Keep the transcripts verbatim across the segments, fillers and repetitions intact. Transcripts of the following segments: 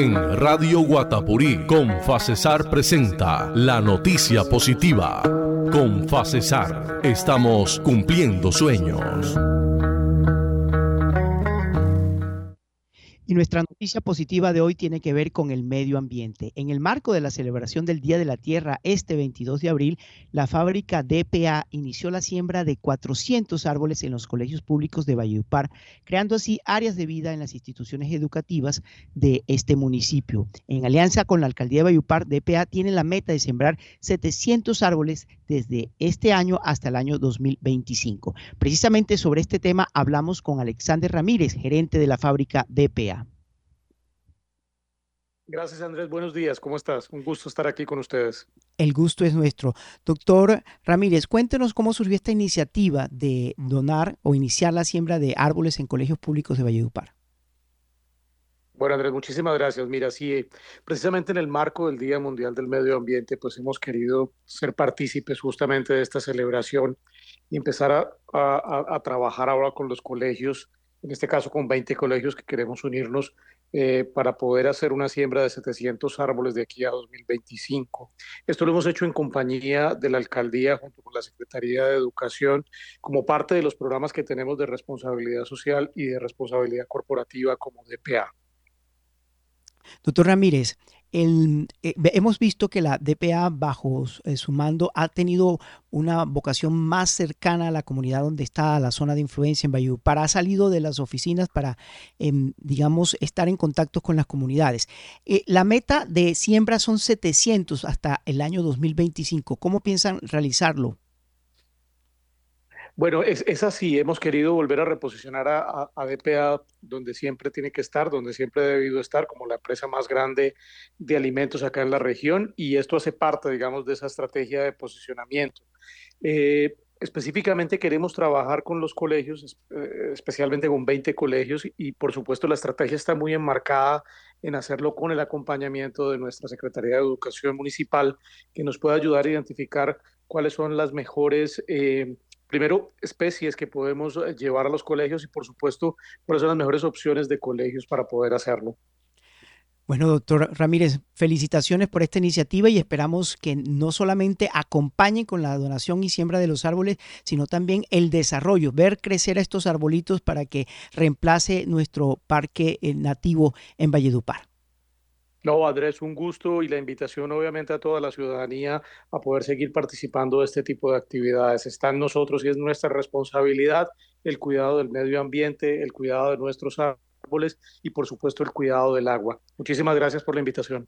En Radio Guatapurí, Confacesar presenta la noticia positiva. Confacesar, estamos cumpliendo sueños. Y nuestra noticia positiva de hoy tiene que ver con el medio ambiente. En el marco de la celebración del Día de la Tierra este veintidós de abril, la fábrica D P A inició la siembra de cuatrocientos árboles en los colegios públicos de Valledupar, creando así áreas de vida en las instituciones educativas de este municipio. En alianza con la alcaldía de Valledupar, D P A tiene la meta de sembrar setecientos árboles desde este año hasta el año dos mil veinticinco. Precisamente sobre este tema hablamos con Alexander Ramírez, gerente de la fábrica D P A. Gracias, Andrés. Buenos días. ¿Cómo estás? Un gusto estar aquí con ustedes. El gusto es nuestro. Doctor Ramírez, cuéntenos cómo surgió esta iniciativa de donar o iniciar la siembra de árboles en colegios públicos de Valledupar. Bueno, Andrés, muchísimas gracias. Mira, sí, precisamente en el marco del Día Mundial del Medio Ambiente, pues hemos querido ser partícipes justamente de esta celebración y empezar a, a, a trabajar ahora con los colegios, en este caso con veinte colegios que queremos unirnos eh, para poder hacer una siembra de setecientos árboles de aquí a dos mil veinticinco. Esto lo hemos hecho en compañía de la alcaldía junto con la Secretaría de Educación como parte de los programas que tenemos de responsabilidad social y de responsabilidad corporativa como D P A. Doctor Ramírez, el, eh, hemos visto que la D P A bajo eh, su mando ha tenido una vocación más cercana a la comunidad donde está la zona de influencia en Valledupar, ha salido de las oficinas para, eh, digamos, estar en contacto con las comunidades. Eh, la meta de siembra son setecientos hasta el año dos mil veinticinco. ¿Cómo piensan realizarlo? Bueno, es, es así, hemos querido volver a reposicionar a, a, a D P A donde siempre tiene que estar, donde siempre ha debido estar, como la empresa más grande de alimentos acá en la región, y esto hace parte, digamos, de esa estrategia de posicionamiento. Eh, específicamente queremos trabajar con los colegios, eh, especialmente con veinte colegios, y por supuesto la estrategia está muy enmarcada en hacerlo con el acompañamiento de nuestra Secretaría de Educación Municipal, que nos pueda ayudar a identificar cuáles son las mejores eh, primero, especies que podemos llevar a los colegios y, por supuesto, cuáles son las mejores opciones de colegios para poder hacerlo. Bueno, doctor Ramírez, felicitaciones por esta iniciativa y esperamos que no solamente acompañen con la donación y siembra de los árboles, sino también el desarrollo, ver crecer a estos arbolitos para que reemplace nuestro parque nativo en Valledupar. No, Andrés, un gusto y la invitación obviamente a toda la ciudadanía a poder seguir participando de este tipo de actividades. Está en nosotros y es nuestra responsabilidad el cuidado del medio ambiente, el cuidado de nuestros árboles y por supuesto el cuidado del agua. Muchísimas gracias por la invitación.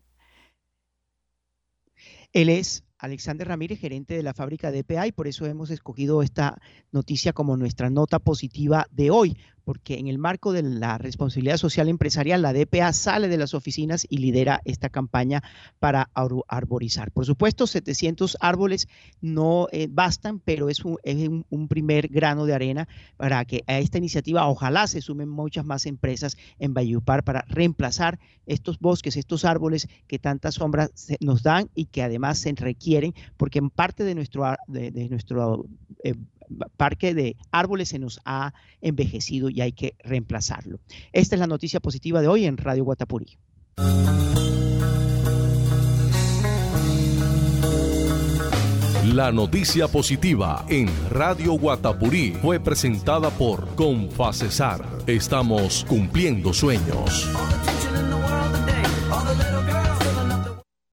Él es Alexander Ramírez, gerente de la fábrica D P A, y por eso hemos escogido esta noticia como nuestra nota positiva de hoy, porque en el marco de la responsabilidad social empresarial, la D P A sale de las oficinas y lidera esta campaña para arborizar. Por supuesto, setecientos árboles no eh, bastan, pero es, un, es un, un primer grano de arena para que a esta iniciativa ojalá se sumen muchas más empresas en Valledupar para reemplazar estos bosques, estos árboles que tanta sombra se, nos dan y que además se requieren, porque en parte de nuestro, de, de nuestro eh, parque de árboles se nos ha envejecido y hay que reemplazarlo. Esta es la noticia positiva de hoy en Radio Guatapurí. La noticia positiva en Radio Guatapurí fue presentada por Confacesar. Estamos cumpliendo sueños.